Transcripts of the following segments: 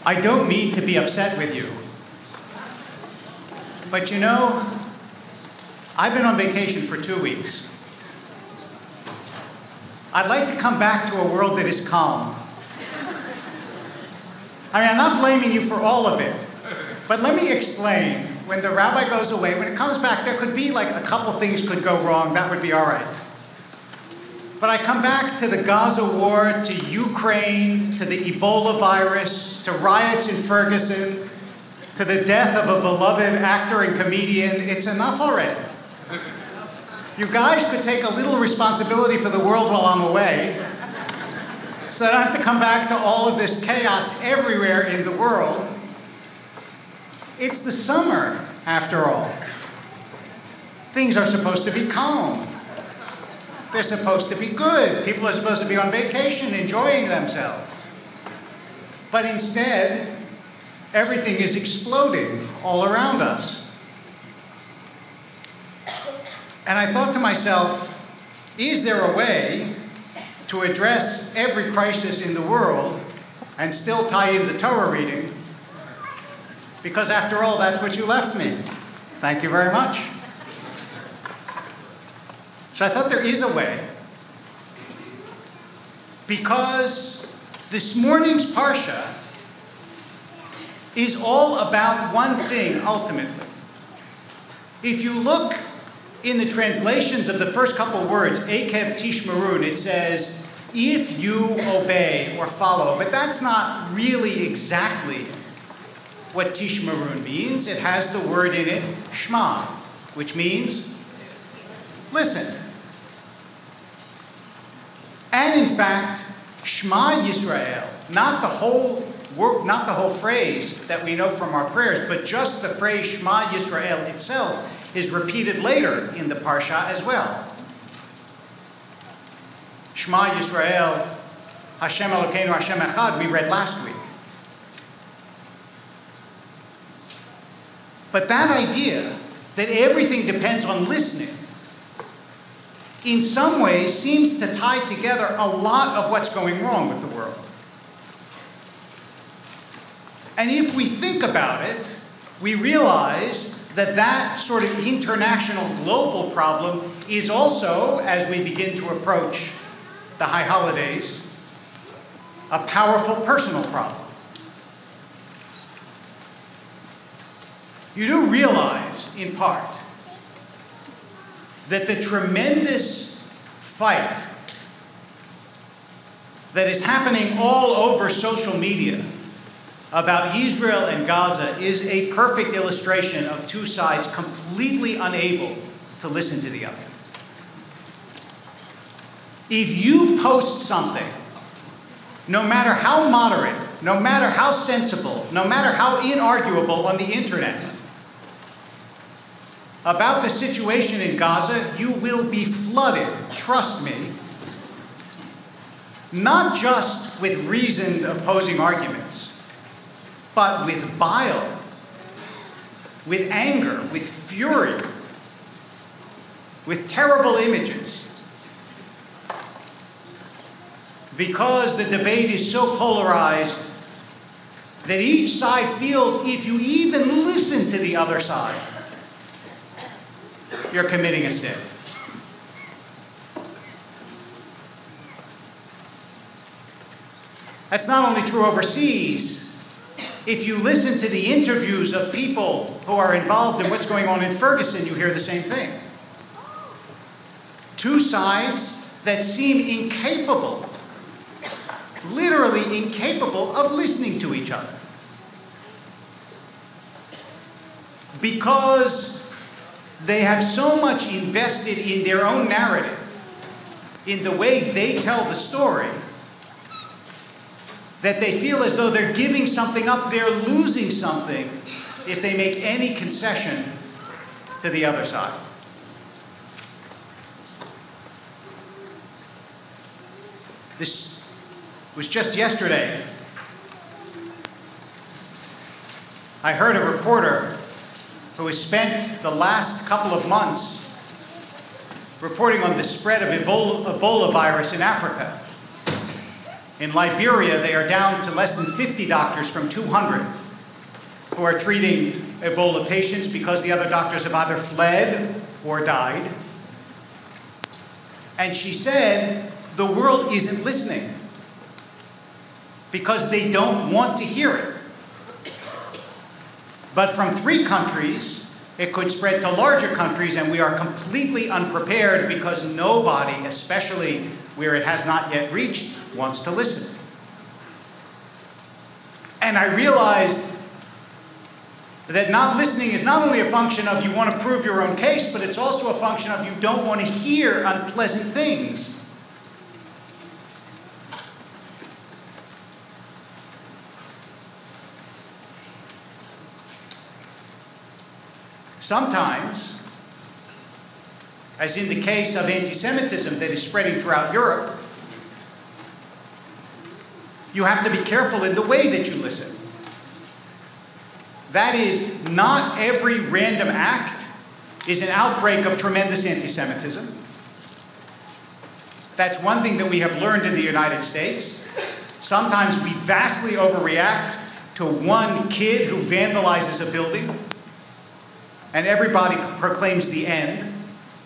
I don't mean to be upset with you. But you know, I've been on vacation for 2 weeks. I'd like to come back to a world that is calm. I mean, I'm not blaming you for all of it, but let me explain. When the rabbi goes away, when it comes back, there could be like a couple things could go wrong. That would be all right. But I come back to the Gaza war, to Ukraine, to the Ebola virus, to riots in Ferguson, to the death of a beloved actor and comedian. It's enough already. You guys could take a little responsibility for the world while I'm away, so that I don't have to come back to all of this chaos everywhere in the world. It's the summer, after all. Things are supposed to be calm. They're supposed to be good. People are supposed to be on vacation, enjoying themselves. But instead, everything is exploding all around us. And I thought to myself, is there a way to address every crisis in the world and still tie in the Torah reading? Because after all, that's what you left me. Thank you very much. So I thought there is a way. Because this morning's Parsha is all about one thing, ultimately. If you look in the translations of the first couple words, Ekev Tishmarun, it says, if you obey or follow. But that's not really exactly what Tishmarun means. It has the word in it, Shema, which means listen. And in fact, Shema Yisrael, not the whole phrase that we know from our prayers, but just the phrase Shema Yisrael itself is repeated later in the Parsha as well. Shema Yisrael, Hashem Elokeinu, Hashem Echad, we read last week. But that idea that everything depends on listening, in some ways seems to tie together a lot of what's going wrong with the world. And if we think about it, we realize that that sort of international global problem is also, as we begin to approach the high holidays, a powerful personal problem. You do realize, in part, that the tremendous fight that is happening all over social media about Israel and Gaza is a perfect illustration of two sides completely unable to listen to the other. If you post something, no matter how moderate, no matter how sensible, no matter how inarguable on the internet, about the situation in Gaza, you will be flooded, trust me, not just with reasoned opposing arguments, but with bile, with anger, with fury, with terrible images. Because the debate is so polarized that each side feels if you even listen to the other side, you're committing a sin. That's not only true overseas. If you listen to the interviews of people who are involved in what's going on in Ferguson, you hear the same thing. Two sides that seem incapable, literally incapable of listening to each other. Because they have so much invested in their own narrative, in the way they tell the story, that they feel as though they're giving something up, they're losing something if they make any concession to the other side. This was just yesterday. I heard a reporter who has spent the last couple of months reporting on the spread of Ebola virus in Africa. In Liberia, they are down to less than 50 doctors from 200 who are treating Ebola patients because the other doctors have either fled or died. And she said, the world isn't listening because they don't want to hear it. But from 3 countries, it could spread to larger countries, and we are completely unprepared because nobody, especially where it has not yet reached, wants to listen. And I realized that not listening is not only a function of you want to prove your own case, but it's also a function of you don't want to hear unpleasant things. Sometimes, as in the case of anti-Semitism that is spreading throughout Europe, you have to be careful in the way that you listen. That is, not every random act is an outbreak of tremendous anti-Semitism. That's one thing that we have learned in the United States. Sometimes we vastly overreact to one kid who vandalizes a building, and everybody proclaims the end.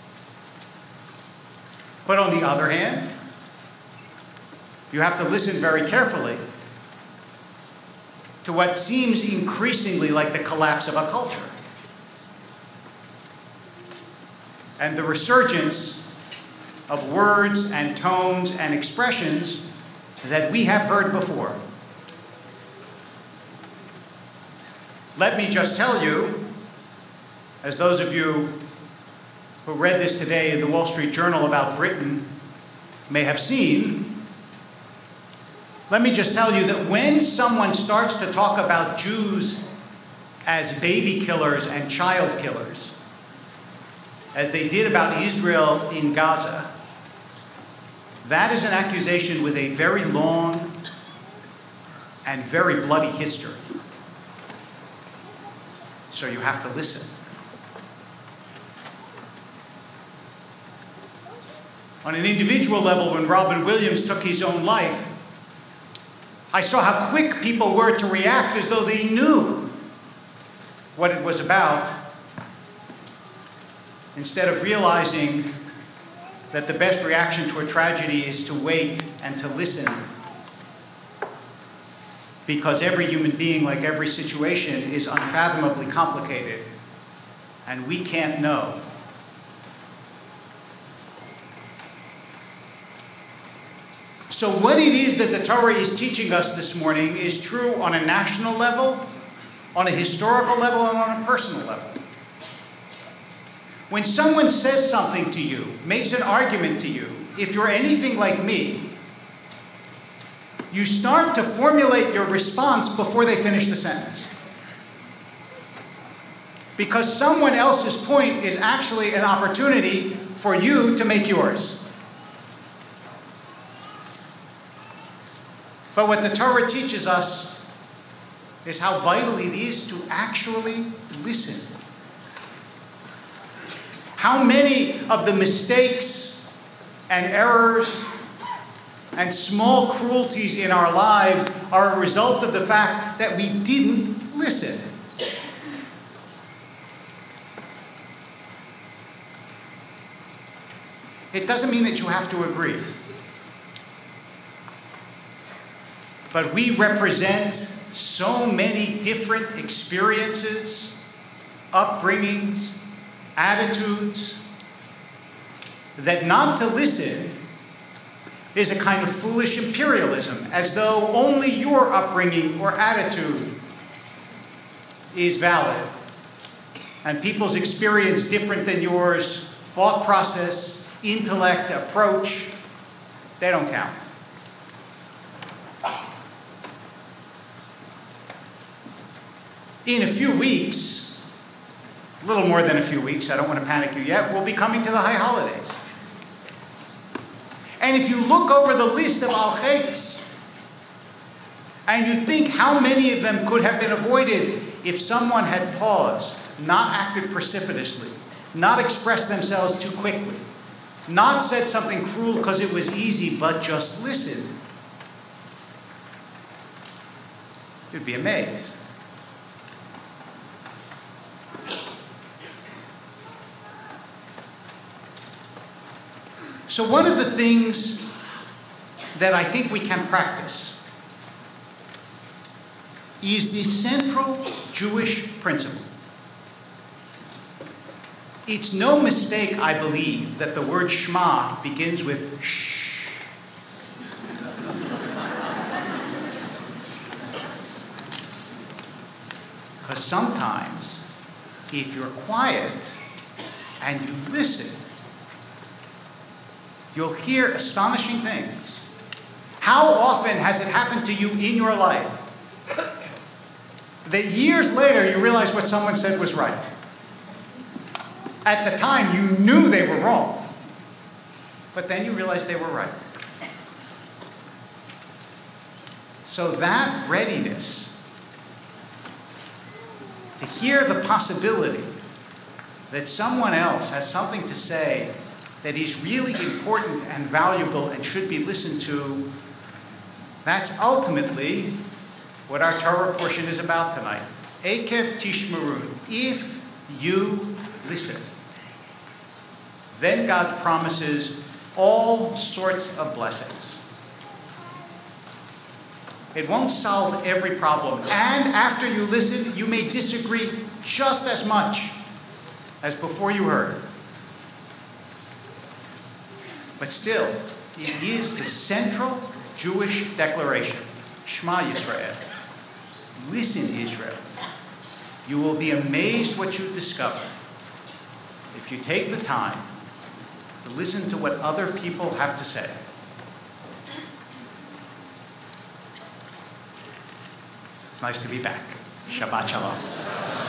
But on the other hand, you have to listen very carefully to what seems increasingly like the collapse of a culture and the resurgence of words and tones and expressions that we have heard before. Let me just tell you, as those of you who read this today in the Wall Street Journal about Britain may have seen, let me just tell you that when someone starts to talk about Jews as baby killers and child killers, as they did about Israel in Gaza, that is an accusation with a very long and very bloody history. So you have to listen. On an individual level, when Robin Williams took his own life, I saw how quick people were to react as though they knew what it was about, instead of realizing that the best reaction to a tragedy is to wait and to listen. Because every human being, like every situation, is unfathomably complicated, and we can't know. So what it is that the Torah is teaching us this morning is true on a national level, on a historical level, and on a personal level. When someone says something to you, makes an argument to you, if you're anything like me, you start to formulate your response before they finish the sentence. Because someone else's point is actually an opportunity for you to make yours. But what the Torah teaches us is how vital it is to actually listen. How many of the mistakes and errors and small cruelties in our lives are a result of the fact that we didn't listen? It doesn't mean that you have to agree. But we represent so many different experiences, upbringings, attitudes, that not to listen is a kind of foolish imperialism, as though only your upbringing or attitude is valid. And people's experience different than yours, thought process, intellect, approach, they don't count. In a few weeks, a little more than a few weeks, I don't want to panic you yet, we'll be coming to the high holidays. And if you look over the list of al-Chais, and you think how many of them could have been avoided if someone had paused, not acted precipitously, not expressed themselves too quickly, not said something cruel because it was easy, but just listened, You'd be amazed. So one of the things that I think we can practice is the central Jewish principle. It's no mistake, I believe, that the word Shema begins with shh. Because sometimes, if you're quiet and you listen, you'll hear astonishing things. How often has it happened to you in your life that years later you realize what someone said was right? At the time, you knew they were wrong, but then you realized they were right. So that readiness to hear the possibility that someone else has something to say that is really important and valuable and should be listened to, that's ultimately what our Torah portion is about tonight. Ekev tishmerun, if you listen. Then God promises all sorts of blessings. It won't solve every problem. And after you listen, you may disagree just as much as before you heard. But still, it is the central Jewish declaration. Shema Yisrael. Listen, Israel. You will be amazed what you discover if you take the time to listen to what other people have to say. It's nice to be back. Shabbat Shalom.